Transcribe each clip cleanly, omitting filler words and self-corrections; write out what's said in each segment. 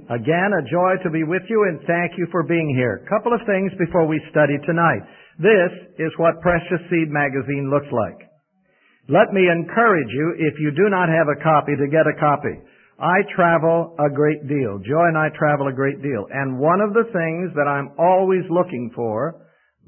Again, a joy to be with you, and thank you for being here. A couple of things before we study tonight. This is what Precious Seed magazine looks like. Let me encourage you, if you do not have a copy, to get a copy. I travel a great deal. Joy and I travel a great deal. And one of the things that I'm always looking for,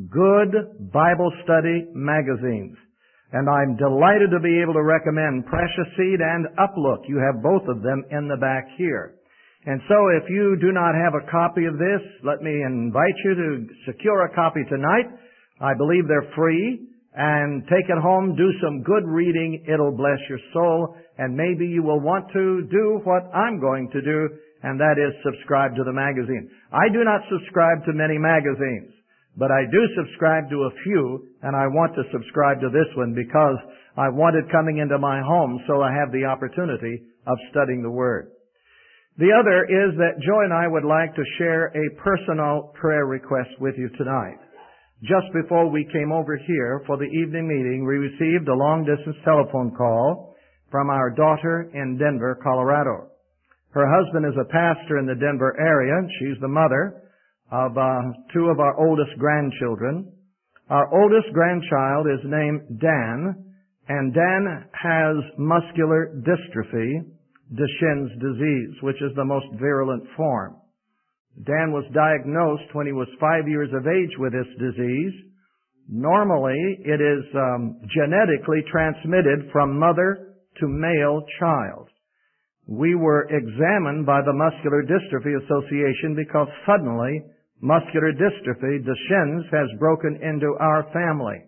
good Bible study magazines. And I'm delighted to be able to recommend Precious Seed and Uplook. You have both of them in the back here. And so if you do not have a copy of this, let me invite you to secure a copy tonight. I believe they're free. And take it home, do some good reading. It'll bless your soul. And maybe you will want to do what I'm going to do, and that is subscribe to the magazine. I do not subscribe to many magazines, but I do subscribe to a few, and I want to subscribe to this one because I want it coming into my home so I have the opportunity of studying the Word. The other is that Joy and I would like to share a personal prayer request with you tonight. Just before we came over here for the evening meeting, we received a long-distance telephone call from our daughter in Denver, Colorado. Her husband is a pastor in the Denver area, and she's the mother of two of our oldest grandchildren. Our oldest grandchild is named Dan, and Dan has muscular dystrophy, Duchenne's disease, which is the most virulent form. Dan was diagnosed when he was 5 years of age with this disease. Normally, it is genetically transmitted from mother to male child. We were examined by the Muscular Dystrophy Association because suddenly muscular dystrophy, Duchenne's, has broken into our family.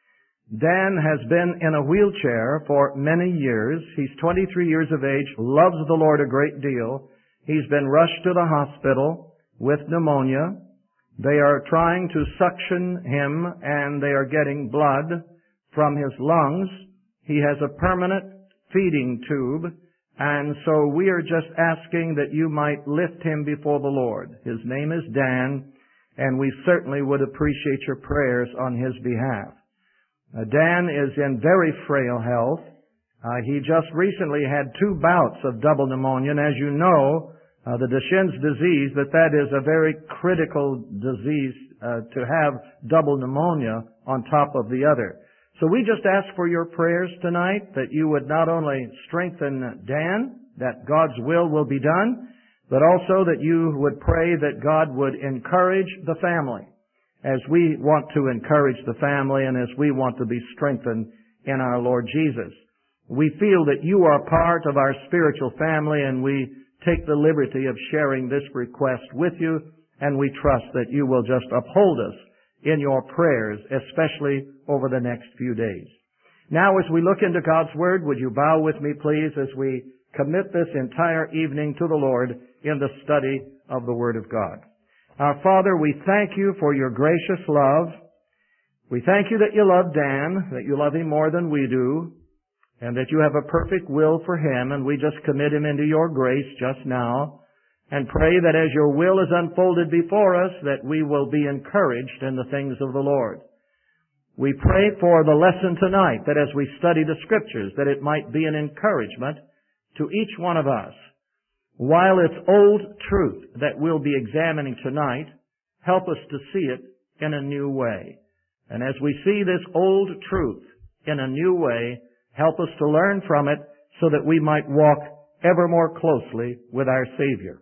Dan has been in a wheelchair for many years. He's 23 years of age, loves the Lord a great deal. He's been rushed to the hospital with pneumonia. They are trying to suction him, and they are getting blood from his lungs. He has a permanent feeding tube, and so we are just asking that you might lift him before the Lord. His name is Dan, and we certainly would appreciate your prayers on his behalf. Dan is in very frail health. He just recently had 2 bouts of double pneumonia, and as you know, the Duchenne's disease, that is a very critical disease to have double pneumonia on top of the other. So we just ask for your prayers tonight that you would not only strengthen Dan, that God's will be done, but also that you would pray that God would encourage the family as we want to encourage the family and as we want to be strengthened in our Lord Jesus. We feel that you are part of our spiritual family, and we take the liberty of sharing this request with you, and we trust that you will just uphold us in your prayers, especially over the next few days. Now, as we look into God's Word, would you bow with me, please, as we commit this entire evening to the Lord in the study of the Word of God. Our Father, we thank you for your gracious love. We thank you that you love Dan, that you love him more than we do, and that you have a perfect will for him, and we just commit him into your grace just now, and pray that as your will is unfolded before us, that we will be encouraged in the things of the Lord. We pray for the lesson tonight, that as we study the Scriptures, that it might be an encouragement to each one of us. While it's old truth that we'll be examining tonight, help us to see it in a new way. And as we see this old truth in a new way, help us to learn from it so that we might walk ever more closely with our Savior.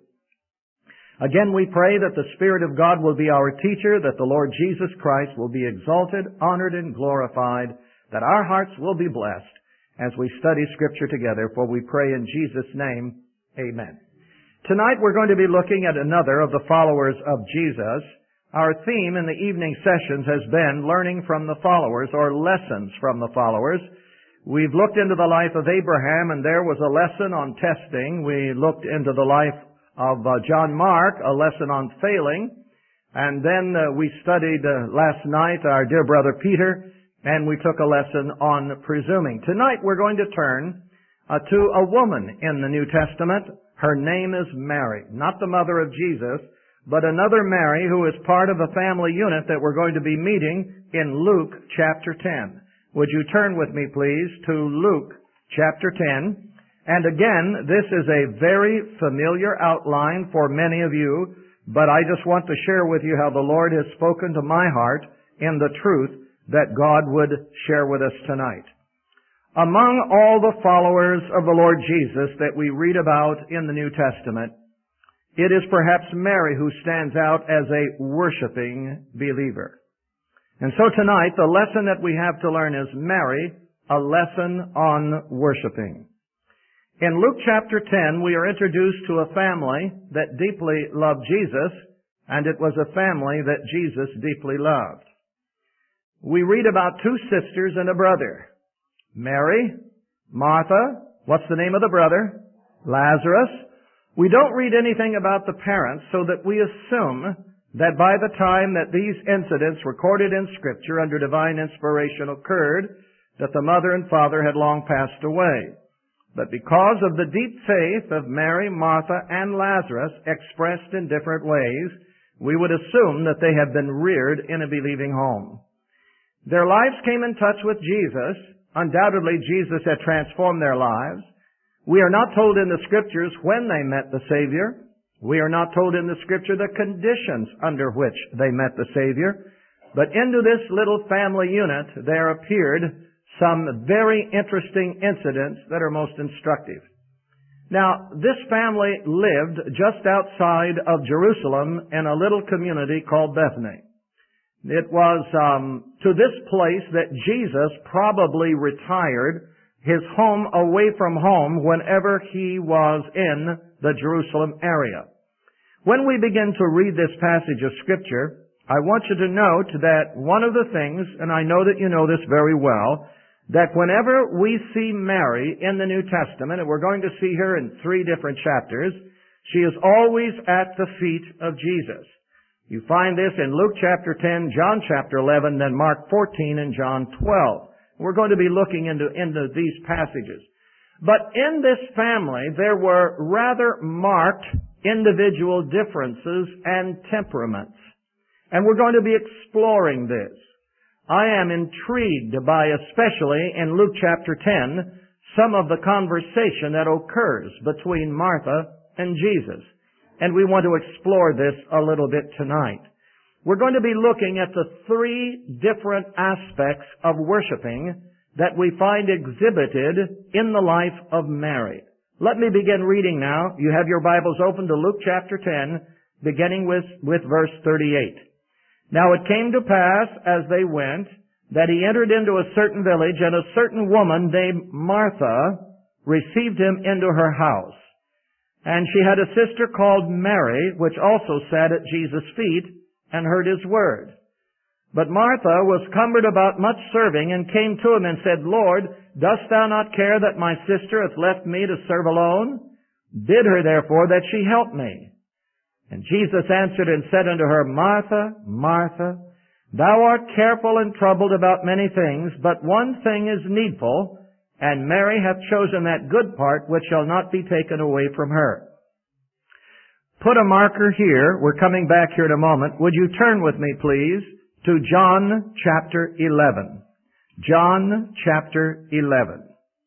Again, we pray that the Spirit of God will be our teacher, that the Lord Jesus Christ will be exalted, honored, and glorified, that our hearts will be blessed as we study Scripture together, for we pray in Jesus' name, amen. Tonight we're going to be looking at another of the followers of Jesus. Our theme in the evening sessions has been learning from the followers, or lessons from the followers. We've looked into the life of Abraham, and there was a lesson on testing. We looked into the life of John Mark, a lesson on failing. And then we studied last night our dear brother Peter, and we took a lesson on presuming. Tonight we're going to turn to a woman in the New Testament. Her name is Mary, not the mother of Jesus, but another Mary who is part of a family unit that we're going to be meeting in Luke chapter 10. Would you turn with me, please, to Luke chapter 10? And again, this is a very familiar outline for many of you, but I just want to share with you how the Lord has spoken to my heart in the truth that God would share with us tonight. Among all the followers of the Lord Jesus that we read about in the New Testament, it is perhaps Mary who stands out as a worshiping believer. And so tonight, the lesson that we have to learn is Mary, a lesson on worshiping. In Luke chapter 10, we are introduced to a family that deeply loved Jesus, and it was a family that Jesus deeply loved. We read about two sisters and a brother. Mary, Martha, what's the name of the brother? Lazarus. We don't read anything about the parents, so that we assume that by the time that these incidents recorded in Scripture under divine inspiration occurred, that the mother and father had long passed away. But because of the deep faith of Mary, Martha, and Lazarus expressed in different ways, we would assume that they had been reared in a believing home. Their lives came in touch with Jesus. Undoubtedly, Jesus had transformed their lives. We are not told in the Scriptures when they met the Savior. We are not told in the Scripture the conditions under which they met the Savior. But into this little family unit there appeared some very interesting incidents that are most instructive. Now, this family lived just outside of Jerusalem in a little community called Bethany. It was to this place that Jesus probably retired his home away from home whenever he was in the Jerusalem area. When we begin to read this passage of Scripture, I want you to note that one of the things, and I know that you know this very well, that whenever we see Mary in the New Testament, and we're going to see her in 3 different chapters, she is always at the feet of Jesus. You find this in Luke chapter 10, John chapter 11, then Mark 14, and John 12. We're going to be looking into these passages. But in this family, there were rather marked individual differences and temperaments. And we're going to be exploring this. I am intrigued by, especially in Luke chapter 10, some of the conversation that occurs between Martha and Jesus. And we want to explore this a little bit tonight. We're going to be looking at the 3 different aspects of worshiping that we find exhibited in the life of Mary. Let me begin reading now. You have your Bibles open to Luke chapter 10, beginning with verse 38. Now it came to pass, as they went, that he entered into a certain village, and a certain woman named Martha received him into her house. And she had a sister called Mary, which also sat at Jesus' feet and heard his word. But Martha was cumbered about much serving, and came to him and said, Lord, dost thou not care that my sister hath left me to serve alone? Bid her therefore that she help me. And Jesus answered and said unto her, Martha, Martha, thou art careful and troubled about many things, but one thing is needful, and Mary hath chosen that good part which shall not be taken away from her. Put a marker here. We're coming back here in a moment. Would you turn with me, please, to John chapter 11. John chapter 11.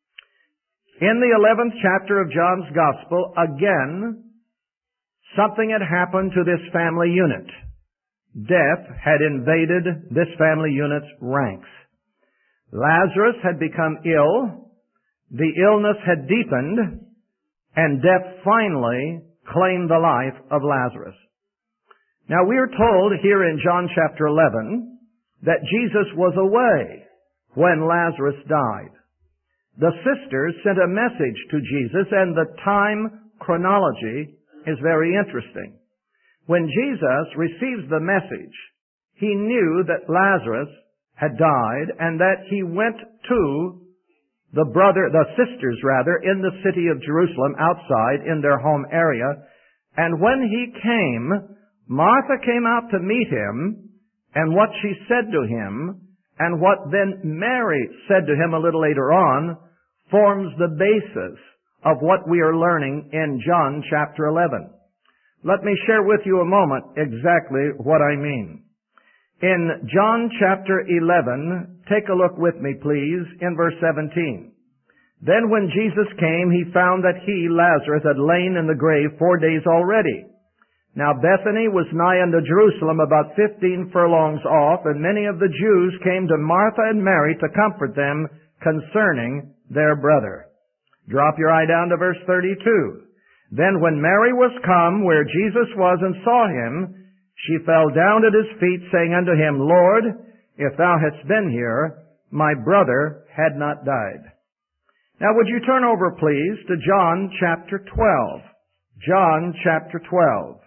In the 11th chapter of John's Gospel, again, something had happened to this family unit. Death had invaded this family unit's ranks. Lazarus had become ill. The illness had deepened, and death finally claimed the life of Lazarus. Now we are told here in John chapter 11 that Jesus was away when Lazarus died. The sisters sent a message to Jesus, and the time chronology is very interesting. When Jesus receives the message, he knew that Lazarus had died, and that he went to the sisters in the city of Jerusalem, outside in their home area. And when he came, Martha came out to meet him, and what she said to him, and what then Mary said to him a little later on, forms the basis of what we are learning in John chapter 11. Let me share with you a moment exactly what I mean. In John chapter 11, take a look with me, please, in verse 17. Then when Jesus came, he found that he, Lazarus, had lain in the grave 4 days already. Now Bethany was nigh unto Jerusalem, about 15 furlongs off, and many of the Jews came to Martha and Mary to comfort them concerning their brother. Drop your eye down to verse 32. Then when Mary was come where Jesus was and saw him, she fell down at his feet, saying unto him, Lord, if thou hadst been here, my brother had not died. Now would you turn over, please, to John chapter 12. John chapter 12.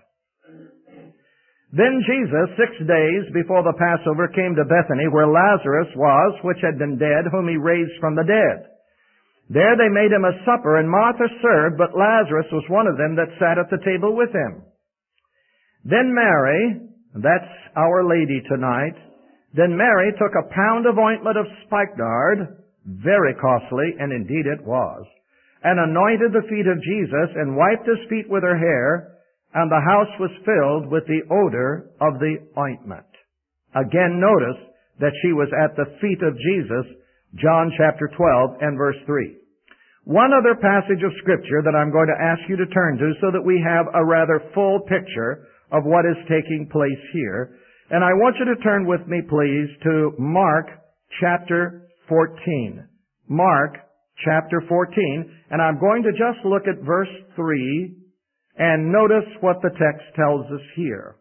Then Jesus, 6 days before the Passover, came to Bethany, where Lazarus was, which had been dead, whom he raised from the dead. There they made him a supper, and Martha served, but Lazarus was one of them that sat at the table with him. Then Mary, that's Our Lady tonight, then Mary took a pound of ointment of spikenard, very costly, and indeed it was, and anointed the feet of Jesus, and wiped his feet with her hair, and the house was filled with the odor of the ointment. Again, notice that she was at the feet of Jesus, John chapter 12 and verse 3. One other passage of Scripture that I'm going to ask you to turn to so that we have a rather full picture of what is taking place here. And I want you to turn with me, please, to Mark chapter 14. Mark chapter 14. And I'm going to just look at verse 3 and notice what the text tells us here.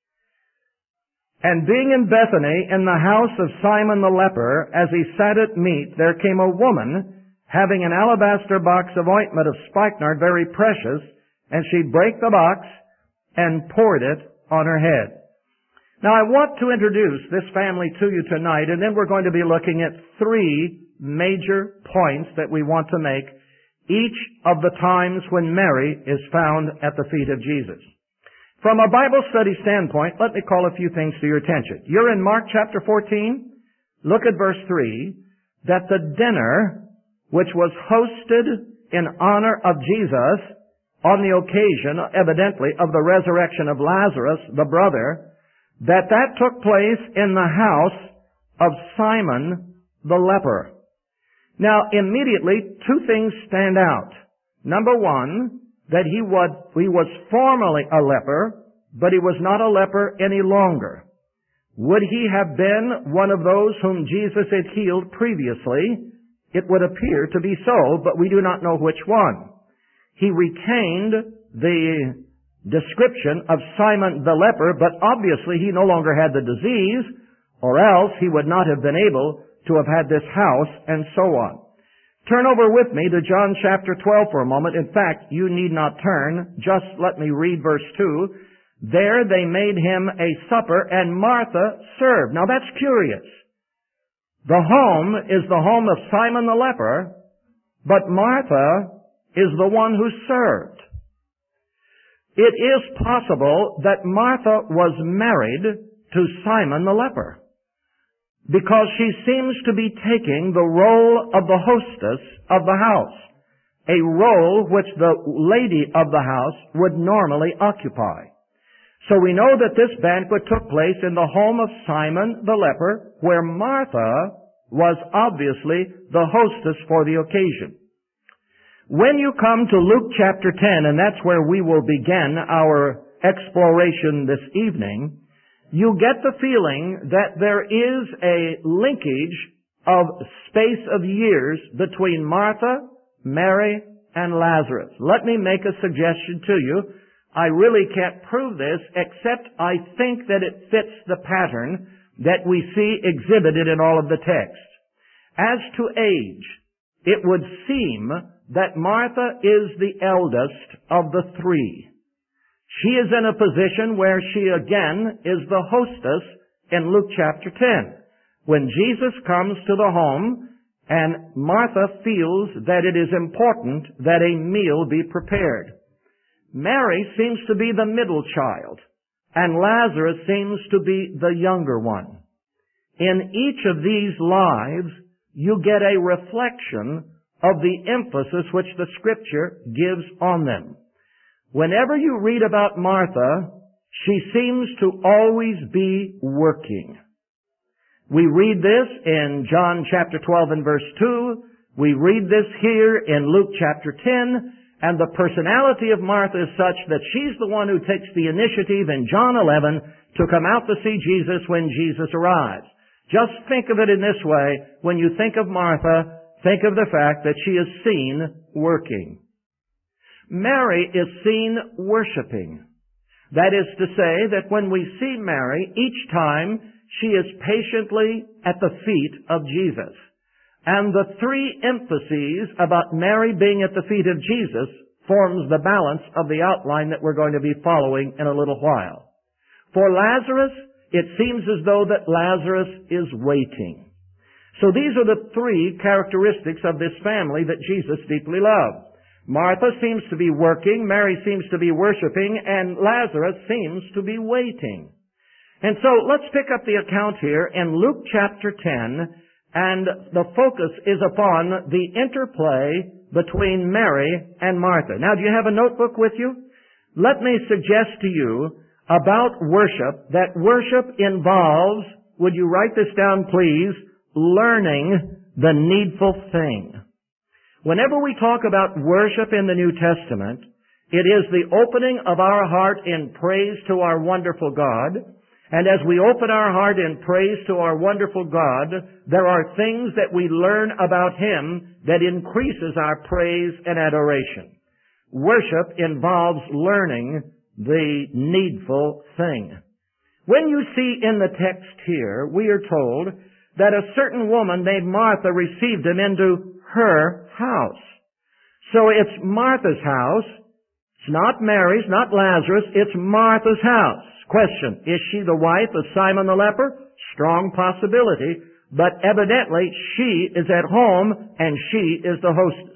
And being in Bethany, in the house of Simon the leper, as he sat at meat, there came a woman, having an alabaster box of ointment of spikenard, very precious, and she brake the box and poured it on her head. Now I want to introduce this family to you tonight, and then we're going to be looking at 3 major points that we want to make each of the times when Mary is found at the feet of Jesus. From a Bible study standpoint, let me call a few things to your attention. You're in Mark chapter 14. Look at verse 3, that the dinner, which was hosted in honor of Jesus on the occasion, evidently, of the resurrection of Lazarus, the brother, that took place in the house of Simon the leper. Now, immediately, 2 things stand out. Number 1, that he was formerly a leper, but he was not a leper any longer. Would he have been one of those whom Jesus had healed previously? It would appear to be so, but we do not know which one. He retained the description of Simon the leper, but obviously he no longer had the disease, or else he would not have been able to have had this house, and so on. Turn over with me to John chapter 12 for a moment. In fact, you need not turn. Just let me read verse 2. There they made him a supper, and Martha served. Now that's curious. The home is the home of Simon the leper, but Martha is the one who served. It is possible that Martha was married to Simon the leper, because she seems to be taking the role of the hostess of the house, a role which the lady of the house would normally occupy. So we know that this banquet took place in the home of Simon the leper, where Martha was obviously the hostess for the occasion. When you come to Luke chapter 10, and that's where we will begin our exploration this evening, you get the feeling that there is a linkage of space of years between Martha, Mary, and Lazarus. Let me make a suggestion to you. I really can't prove this, except I think that it fits the pattern that we see exhibited in all of the texts. As to age, it would seem that Martha is the eldest of the 3. She is in a position where she again is the hostess in Luke chapter 10. When Jesus comes to the home and Martha feels that it is important that a meal be prepared. Mary seems to be the middle child, and Lazarus seems to be the younger one. In each of these lives, you get a reflection of the emphasis which the Scripture gives on them. Whenever you read about Martha, she seems to always be working. We read this in John chapter 12 and verse 2, We read this here in Luke chapter 10, and the personality of Martha is such that she's the one who takes the initiative in John 11 to come out to see Jesus when Jesus arrives. Just think of it in this way. When you think of Martha, think of the fact that she is seen working. Mary is seen worshiping. That is to say that when we see Mary, each time she is patiently at the feet of Jesus. And the three emphases about Mary being at the feet of Jesus forms the balance of the outline that we're going to be following in a little while. For Lazarus, it seems as though that Lazarus is waiting. So these are the three characteristics of this family that Jesus deeply loved. Martha seems to be working, Mary seems to be worshiping, and Lazarus seems to be waiting. And so let's pick up the account here in Luke chapter 10, and the focus is upon the interplay between Mary and Martha. Now, do you have a notebook with you? Let me suggest to you about worship that worship involves, would you write this down please, learning the needful thing. Whenever we talk about worship in the New Testament, it is the opening of our heart in praise to our wonderful God. And as we open our heart in praise to our wonderful God, there are things that we learn about Him that increases our praise and adoration. Worship involves learning the needful thing. When you see in the text here, we are told that a certain woman named Martha received Him into her house. So it's Martha's house. It's not Mary's, not Lazarus. It's Martha's house. Question, is she the wife of Simon the leper? Strong possibility, but evidently she is at home and she is the hostess.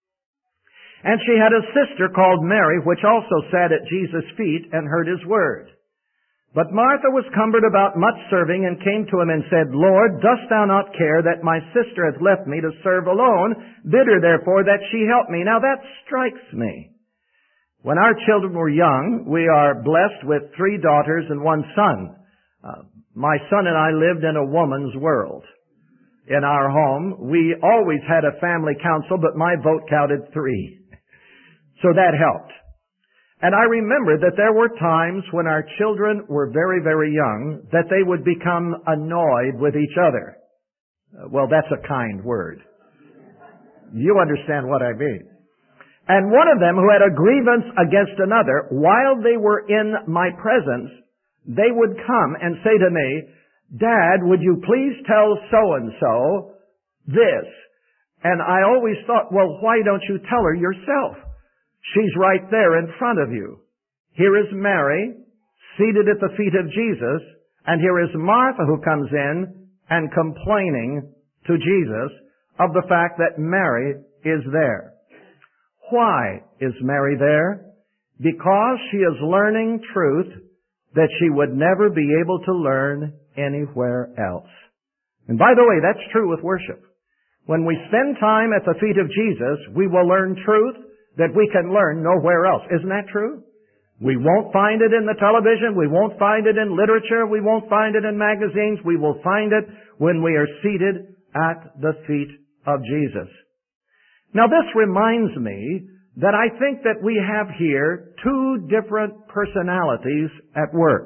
And she had a sister called Mary, which also sat at Jesus' feet and heard His word. But Martha was cumbered about much serving and came to Him and said, Lord, dost Thou not care that my sister hath left me to serve alone? Bid her therefore that she help me. Now that strikes me. When our children were young, we are blessed with 3 daughters and 1 son. My son and I lived in a woman's world. In our home, we always had a family council, but my vote counted 3. So that helped. And I remember that there were times when our children were very, very young that they would become annoyed with each other. Well, that's a kind word. You understand what I mean. And one of them who had a grievance against another, while they were in my presence, they would come and say to me, Dad, would you please tell so-and-so this? And I always thought, well, why don't you tell her yourself? She's right there in front of you. Here is Mary, seated at the feet of Jesus, and here is Martha who comes in and complaining to Jesus of the fact that Mary is there. Why is Mary there? Because she is learning truth that she would never be able to learn anywhere else. And by the way, that's true with worship. When we spend time at the feet of Jesus, we will learn truth that we can learn nowhere else. Isn't that true? We won't find it in the television. We won't find it in literature. We won't find it in magazines. We will find it when we are seated at the feet of Jesus. Now this reminds me that I think that we have here 2 different personalities at work.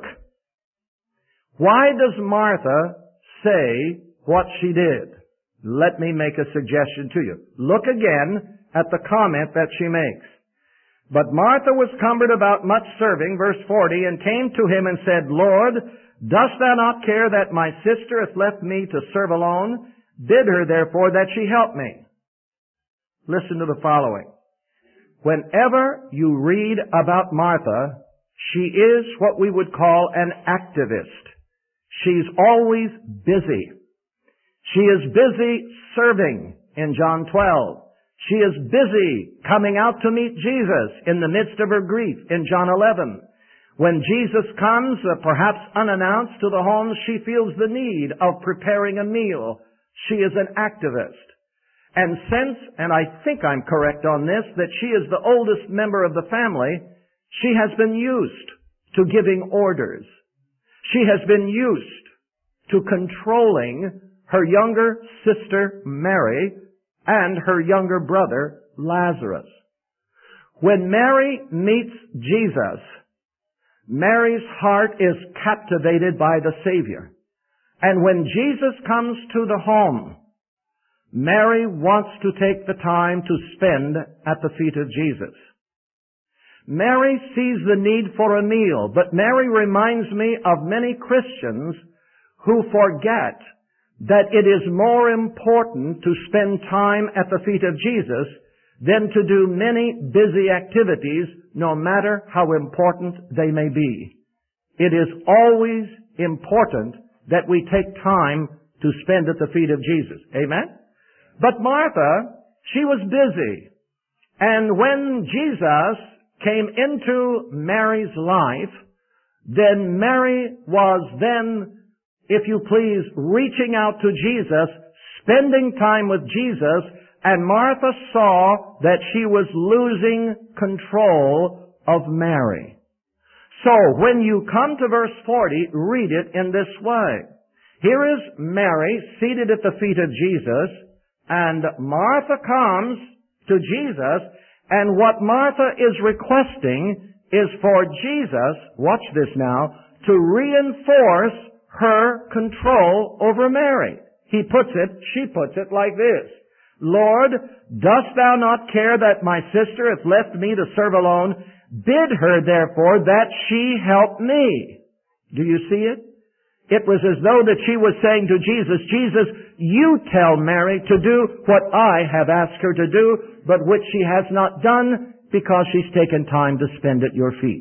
Why does Martha say what she did? Let me make a suggestion to you. Look again at the comment that she makes. But Martha was cumbered about much serving, verse 40, and came to Him and said, Lord, dost Thou not care that my sister hath left me to serve alone? Bid her therefore that she help me. Listen to the following. Whenever you read about Martha, she is what we would call an activist. She's always busy. She is busy serving in John 12. She is busy coming out to meet Jesus in the midst of her grief in John 11. When Jesus comes, perhaps unannounced, to the home, she feels the need of preparing a meal. She is an activist. And since, and I think I'm correct on this, that she is the oldest member of the family, she has been used to giving orders. She has been used to controlling her younger sister, Mary, and her younger brother, Lazarus. When Mary meets Jesus, Mary's heart is captivated by the Savior. And when Jesus comes to the home, Mary wants to take the time to spend at the feet of Jesus. Mary sees the need for a meal, but Mary reminds me of many Christians who forget that it is more important to spend time at the feet of Jesus than to do many busy activities, no matter how important they may be. It is always important that we take time to spend at the feet of Jesus. Amen? But Martha, she was busy. And when Jesus came into Mary's life, then Mary was then, if you please, reaching out to Jesus, spending time with Jesus, and Martha saw that she was losing control of Mary. So, when you come to verse 40, read it in this way. Here is Mary seated at the feet of Jesus, and Martha comes to Jesus, and what Martha is requesting is for Jesus, watch this now, to reinforce her control over Mary. She puts it like this. Lord, dost thou not care that my sister hath left me to serve alone? Bid her therefore that she help me. Do you see it? It was as though that she was saying to Jesus, Jesus, you tell Mary to do what I have asked her to do, but which she has not done because she's taken time to spend at your feet.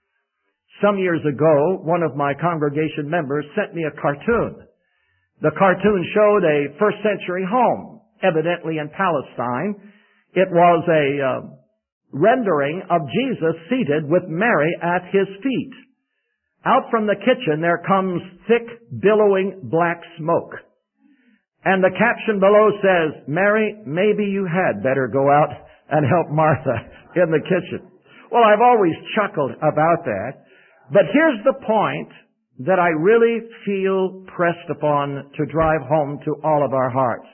Some years ago, one of my congregation members sent me a cartoon. The cartoon showed a first century home, evidently in Palestine. It was a rendering of Jesus seated with Mary at his feet. Out from the kitchen there comes thick, billowing black smoke. And the caption below says, Mary, maybe you had better go out and help Martha in the kitchen. Well, I've always chuckled about that. But here's the point that I really feel pressed upon to drive home to all of our hearts.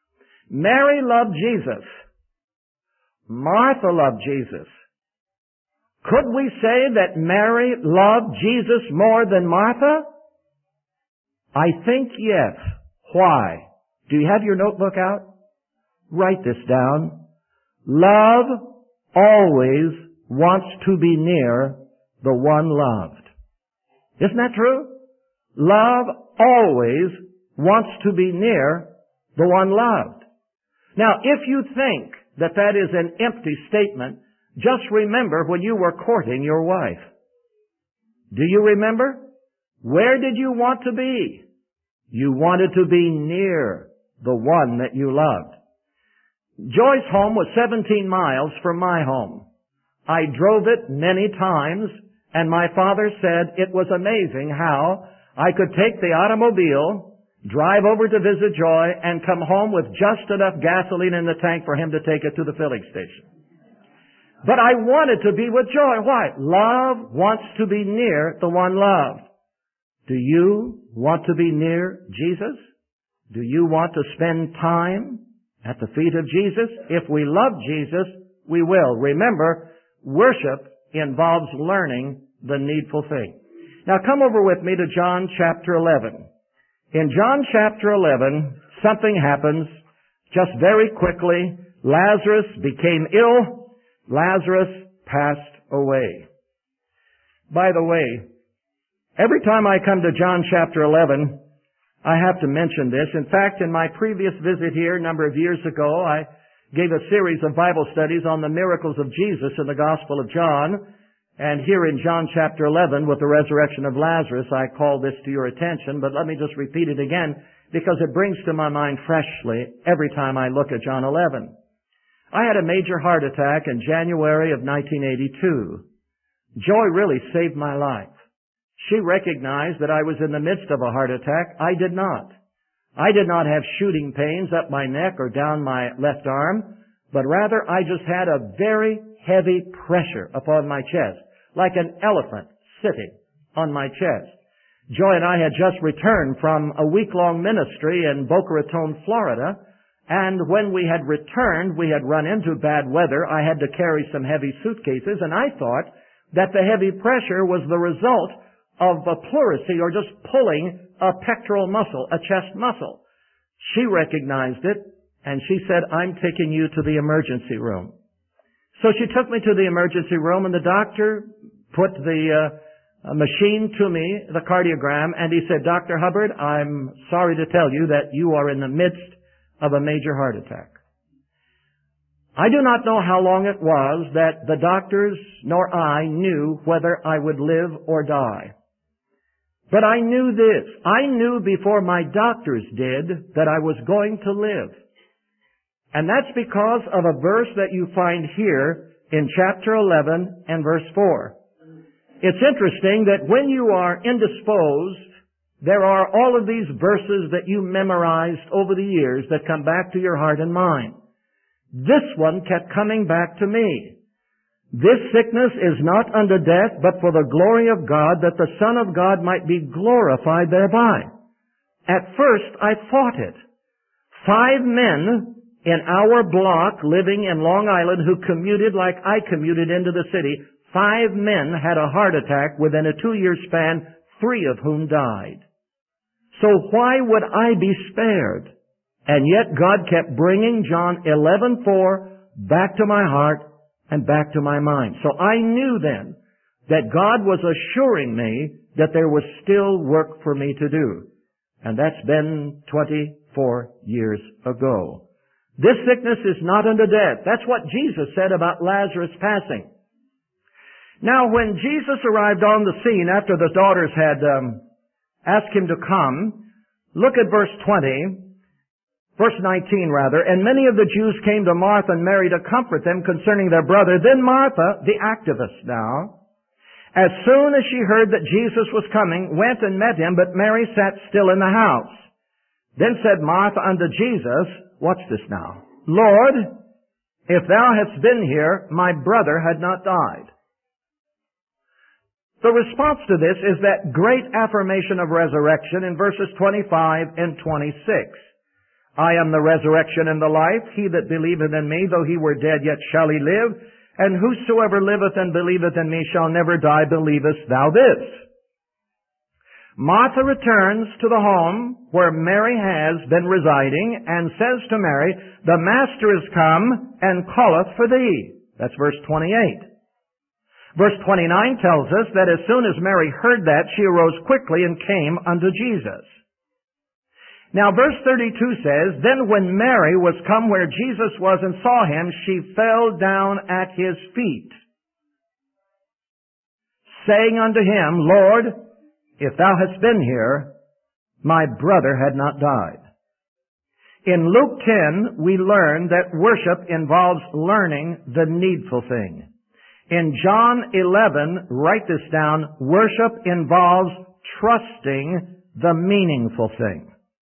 Mary loved Jesus. Martha loved Jesus. Could we say that Mary loved Jesus more than Martha? I think yes. Why? Do you have your notebook out? Write this down. Love always wants to be near the one loved. Isn't that true? Love always wants to be near the one loved. Now, if you think that that is an empty statement, just remember when you were courting your wife. Do you remember? Where did you want to be? You wanted to be near the one that you loved. Joy's home was 17 miles from my home. I drove it many times, and my father said it was amazing how I could take the automobile, drive over to visit Joy, and come home with just enough gasoline in the tank for him to take it to the filling station. But I wanted to be with Joy. Why? Love wants to be near the one loved. Do you want to be near Jesus? Do you want to spend time at the feet of Jesus? If we love Jesus, we will. Remember, worship involves learning the needful thing. Now come over with me to John chapter 11. In John chapter 11, something happens just very quickly. Lazarus became ill. Lazarus passed away. By the way, every time I come to John chapter 11, I have to mention this. In fact, in my previous visit here a number of years ago, I gave a series of Bible studies on the miracles of Jesus in the Gospel of John. And here in John chapter 11, with the resurrection of Lazarus, I call this to your attention, but let me just repeat it again because it brings to my mind freshly every time I look at John 11. I had a major heart attack in January of 1982. Joy really saved my life. She recognized that I was in the midst of a heart attack. I did not. I did not have shooting pains up my neck or down my left arm, but rather I just had a very heavy pressure upon my chest, like an elephant sitting on my chest. Joy and I had just returned from a week-long ministry in Boca Raton, Florida, And when we had returned, we had run into bad weather. I had to carry some heavy suitcases, and I thought that the heavy pressure was the result of a pleurisy, or just pulling a pectoral muscle, a chest muscle. She recognized it, and she said, "I'm taking you to the emergency room." So she took me to the emergency room, and the doctor put the machine to me, the cardiogram, and he said, "Dr. Hubbard, I'm sorry to tell you that you are in the midst of a major heart attack." I do not know how long it was that the doctors nor I knew whether I would live or die. But I knew this. I knew before my doctors did that I was going to live. And that's because of a verse that you find here in chapter 11 and verse 4. It's interesting that when you are indisposed, there are all of these verses that you memorized over the years that come back to your heart and mind. This one kept coming back to me. "This sickness is not unto death, but for the glory of God, that the Son of God might be glorified thereby." At first, I fought it. 5 men in our block living in Long Island who commuted like I commuted into the city, 5 men had a heart attack within a 2-year span, 3 of whom died. So why would I be spared? And yet God kept bringing John 11:4 back to my heart and back to my mind. So I knew then that God was assuring me that there was still work for me to do. And that's been 24 years ago. This sickness is not unto death. That's what Jesus said about Lazarus passing. Now, when Jesus arrived on the scene after the daughters had asked him to come, look at verse 19 rather. "And many of the Jews came to Martha and Mary to comfort them concerning their brother. Then Martha," the activist now, "as soon as she heard that Jesus was coming, went and met him, but Mary sat still in the house. Then said Martha unto Jesus," watch this now, "Lord, if thou hadst been here, my brother had not died." The response to this is that great affirmation of resurrection in verses 25 and 26. "I am the resurrection and the life. He that believeth in me, though he were dead, yet shall he live. And whosoever liveth and believeth in me shall never die. Believest thou this?" Martha returns to the home where Mary has been residing and says to Mary, "The Master is come and calleth for thee." That's verse 28. Verse 29 tells us that as soon as Mary heard that, she arose quickly and came unto Jesus. Now verse 32 says, "Then when Mary was come where Jesus was and saw him, she fell down at his feet, saying unto him, Lord, if thou hadst been here, my brother had not died." In Luke 10, we learn that worship involves learning the needful thing. In John 11, write this down, worship involves trusting the meaningful thing.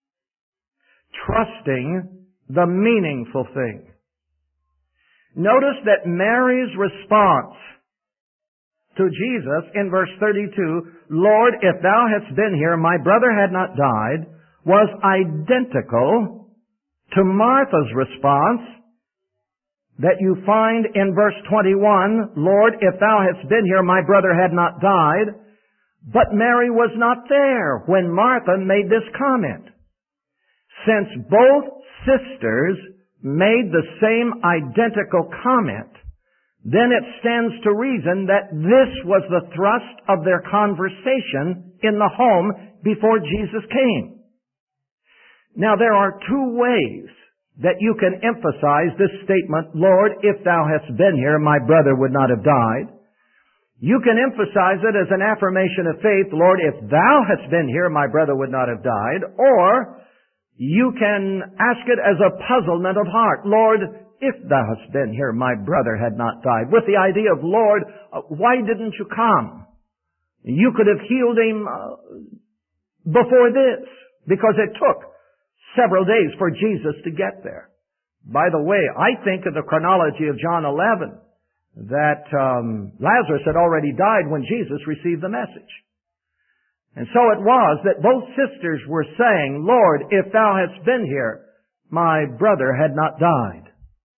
Trusting the meaningful thing. Notice that Mary's response to Jesus in verse 32, "Lord, if thou hadst been here, my brother had not died," was identical to Martha's response that you find in verse 21, "Lord, if thou hadst been here, my brother had not died." But Mary was not there when Martha made this comment. Since both sisters made the same identical comment, then it stands to reason that this was the thrust of their conversation in the home before Jesus came. Now there are 2 ways that you can emphasize this statement, "Lord, if thou hadst been here, my brother would not have died." You can emphasize it as an affirmation of faith, "Lord, if thou hadst been here, my brother would not have died." Or you can ask it as a puzzlement of heart, "Lord, if thou hadst been here, my brother had not died," with the idea of, "Lord, why didn't you come? You could have healed him before this," because it took several days for Jesus to get there. By the way, I think of the chronology of John 11, that Lazarus had already died when Jesus received the message. And so it was that both sisters were saying, "Lord, if thou hadst been here, my brother had not died.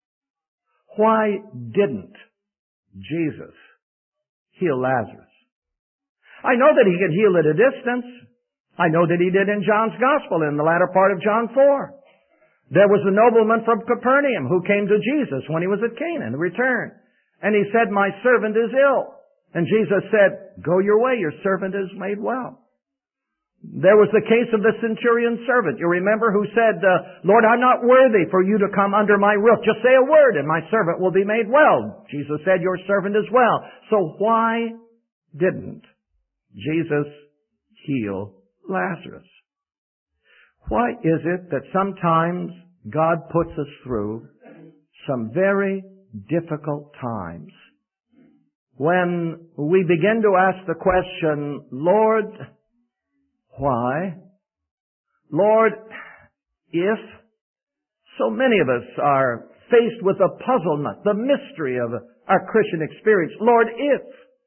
Why didn't Jesus heal Lazarus? I know that he could heal at a distance. I know that he did in John's Gospel in the latter part of John 4. There was a nobleman from Capernaum who came to Jesus when he was at Cana and returned. And he said, my servant is ill. And Jesus said, go your way, your servant is made well. There was the case of the centurion's servant, you remember, who said, Lord, I'm not worthy for you to come under my roof. Just say a word and my servant will be made well. Jesus said, your servant is well. So why didn't Jesus heal Lazarus? Why is it that sometimes God puts us through some very difficult times when we begin to ask the question, Lord, why? Lord, if so many of us are faced with the puzzlement, the mystery of our Christian experience, Lord, if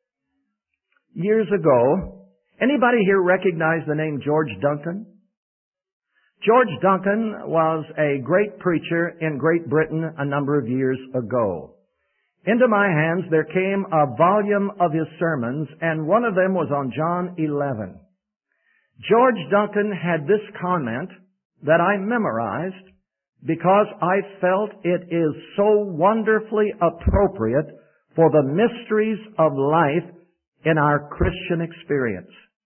years ago, anybody here recognize the name George Duncan? George Duncan was a great preacher in Great Britain a number of years ago. Into my hands there came a volume of his sermons, and one of them was on John 11. George Duncan had this comment that I memorized because I felt it is so wonderfully appropriate for the mysteries of life in our Christian experience.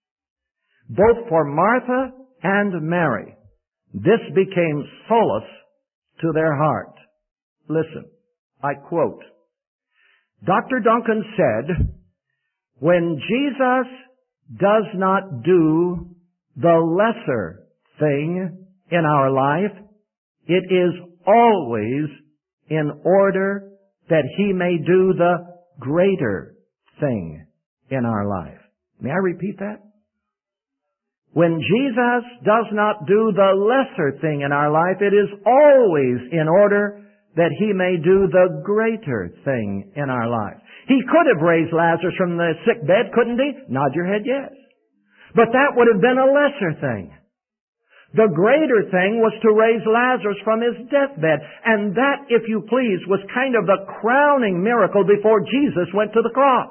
Both for Martha and Mary, this became solace to their heart. Listen, I quote, Dr. Duncan said, when Jesus does not do the lesser thing in our life, it is always in order that He may do the greater thing in our life. May I repeat that? When Jesus does not do the lesser thing in our life, it is always in order that He may do the greater thing in our life. He could have raised Lazarus from the sick bed, couldn't He? Nod your head, yes. But that would have been a lesser thing. The greater thing was to raise Lazarus from his deathbed. And that, if you please, was kind of the crowning miracle before Jesus went to the cross.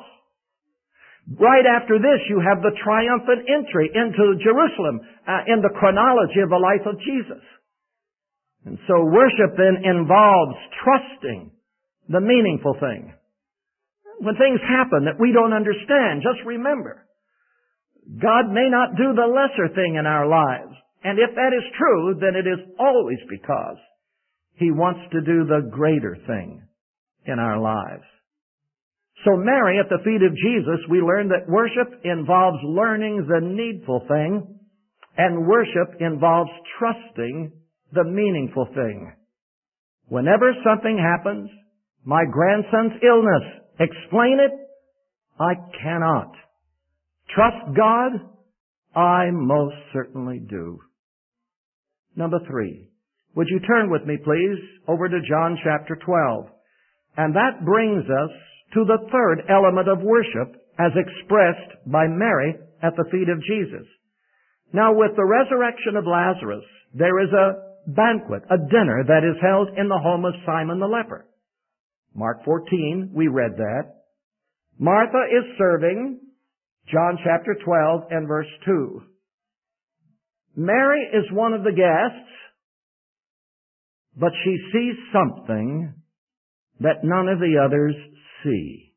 Right after this, you have the triumphant entry into Jerusalem in the chronology of the life of Jesus. And so worship then involves trusting the meaningful thing. When things happen that we don't understand, just remember, God may not do the lesser thing in our lives. And if that is true, then it is always because He wants to do the greater thing in our lives. So Mary, at the feet of Jesus, we learn that worship involves learning the needful thing, and worship involves trusting the meaningful thing. Whenever something happens, my grandson's illness, explain it? I cannot. Trust God? I most certainly do. Number 3. Would you turn with me, please, over to John chapter 12. And that brings us to the third element of worship as expressed by Mary at the feet of Jesus. Now, with the resurrection of Lazarus, there is a banquet, a dinner that is held in the home of Simon the leper. Mark 14, we read that. Martha is serving, John chapter 12 and verse 2. Mary is one of the guests, but she sees something that none of the others see.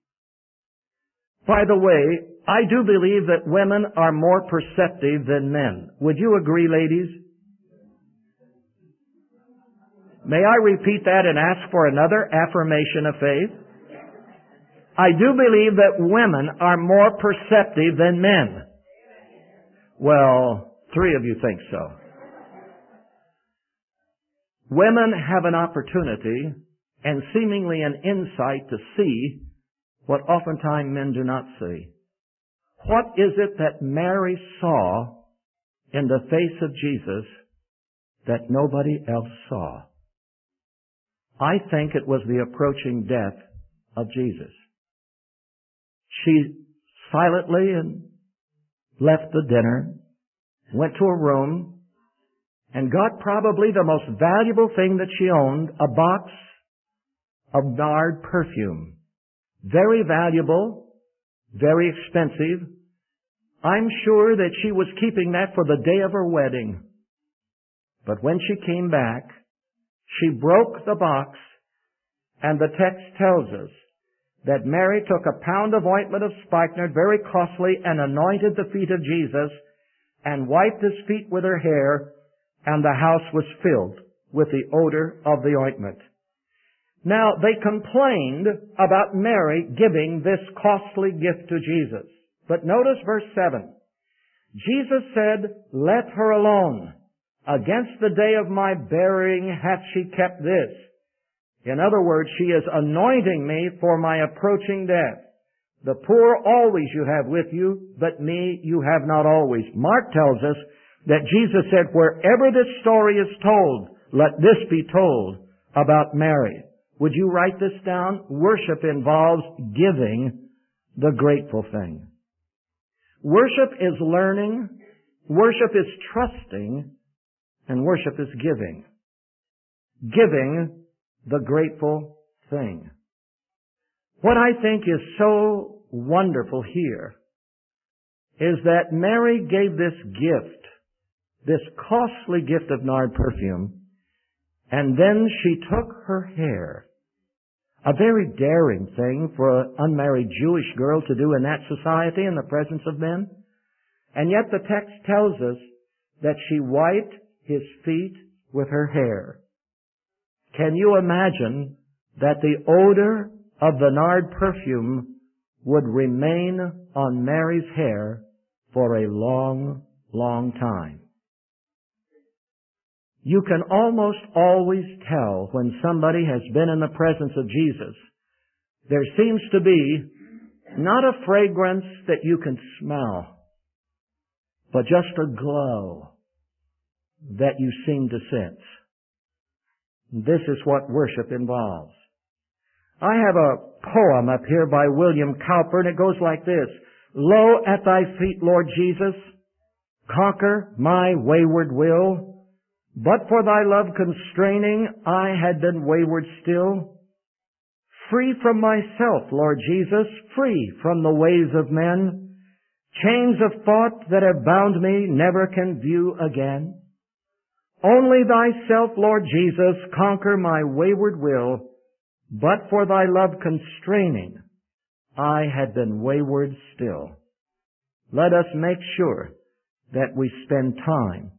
By the way, I do believe that women are more perceptive than men. Would you agree, ladies? May I repeat that and ask for another affirmation of faith? I do believe that women are more perceptive than men. Well, 3 of you think so. Women have an opportunity and seemingly an insight to see what oftentimes men do not see. What is it that Mary saw in the face of Jesus that nobody else saw? I think it was the approaching death of Jesus. She silently left the dinner, went to a room, and got probably the most valuable thing that she owned, a box of nard perfume. Very valuable, very expensive. I'm sure that she was keeping that for the day of her wedding. But when she came back, she broke the box, and the text tells us that Mary took a pound of ointment of spikenard, very costly, and anointed the feet of Jesus, and wiped his feet with her hair, and the house was filled with the odor of the ointment. Now, they complained about Mary giving this costly gift to Jesus. But notice verse 7. Jesus said, "Let her alone. Against the day of my burying hath she kept this." In other words, she is anointing me for my approaching death. The poor always you have with you, but me you have not always. Mark tells us that Jesus said, wherever this story is told, let this be told about Mary. Would you write this down? Worship involves giving the grateful thing. Worship is learning, worship is trusting, and worship is giving. Giving the grateful thing. What I think is so wonderful here is that Mary gave this gift, this costly gift of nard perfume, and then she took her hair. A very daring thing for an unmarried Jewish girl to do in that society in the presence of men. And yet the text tells us that she wiped his feet with her hair. Can you imagine that the odor of the nard perfume would remain on Mary's hair for a long, long time? You can almost always tell when somebody has been in the presence of Jesus. There seems to be not a fragrance that you can smell, but just a glow that you seem to sense. This is what worship involves. I have a poem up here by William Cowper, and it goes like this. Lo, at thy feet, Lord Jesus, conquer my wayward will. But for thy love constraining, I had been wayward still. Free from myself, Lord Jesus, free from the ways of men. Chains of thought that have bound me never can view again. Only thyself, Lord Jesus, conquer my wayward will. But for thy love constraining, I had been wayward still. Let us make sure that we spend time